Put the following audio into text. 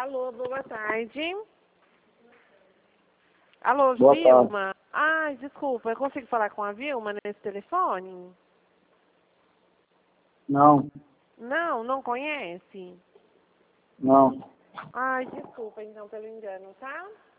Alô, boa tarde. Alô, Boa Vilma? Ai, desculpa, eu consigo falar com a Vilma nesse telefone? Não, Não, não conhece? não. Ai, desculpa então pelo engano, tá?